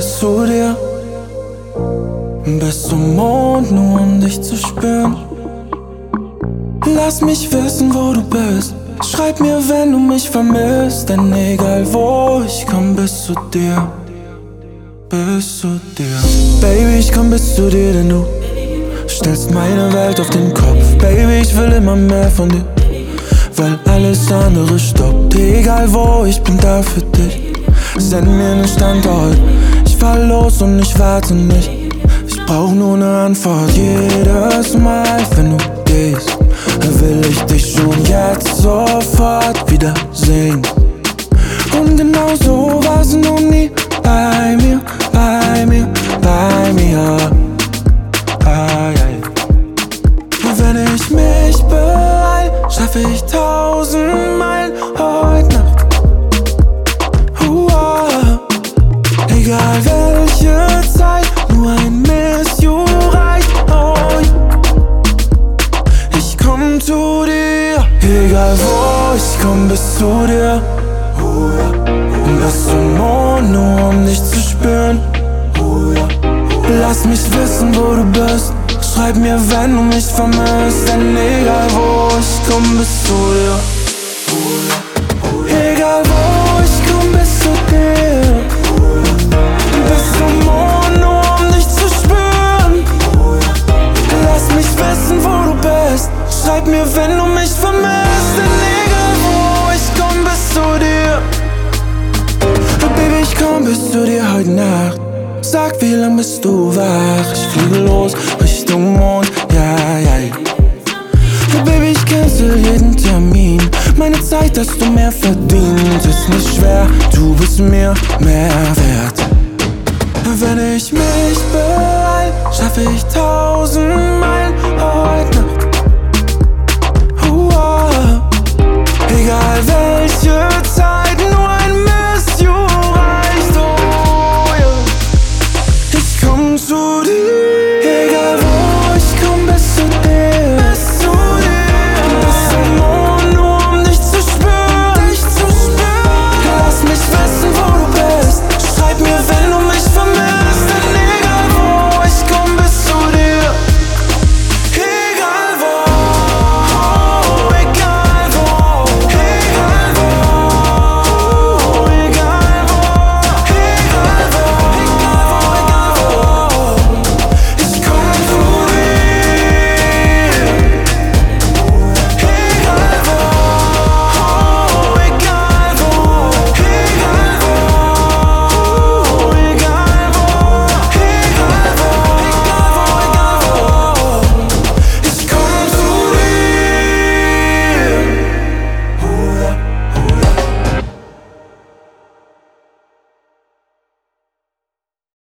bis zu dir, bis zum Mond, nur um dich zu spüren. Lass mich wissen, wo du bist. Schreib mir, wenn du mich vermisst. Denn egal wo, ich komm bis zu dir, bis zu dir. Baby, ich komm bis zu dir, denn du stellst meine Welt auf den Kopf. Baby, ich will immer mehr von dir, weil alles andere stoppt. Egal wo, ich bin da für dich. Send mir nen Standort. Ich fahr los und ich warte nicht. Ich brauch nur ne Antwort. Jedes Mal, wenn du gehst, will ich dich schon jetzt sofort wiedersehen. Und genau so warst du nie bei mir, bei mir, bei mir. Wenn ich mich beeil, schaffe ich 1000 Meilen heute Nacht. Egal welche Zeit, nur ein Miss You reicht. Ich komm zu dir, egal wo, ich komm bis zu dir, bis zum Mond, nur um dich zu spüren. Lass mich wissen, wo du bist. Schreib mir, wenn du mich vermisst. Denn egal wo, ich komm bis zu dir. Egal wo, ich komm bis zu dir, bis zum Mond, nur um dich zu spüren. Lass mich wissen, wo du bist. Schreib mir, wenn du mich vermisst. Denn egal wo, ich komm bis zu dir. Baby, ich komm bis zu dir heute Nacht. Sag, wie lang bist du wach? Ich fliege los Richtung Mond, ja, ja. Baby, ich cancel jeden Termin. Meine Zeit hast du mehr verdient. Ist nicht schwer, du bist mir mehr wert. Wenn ich mich beeil, schaffe ich 1000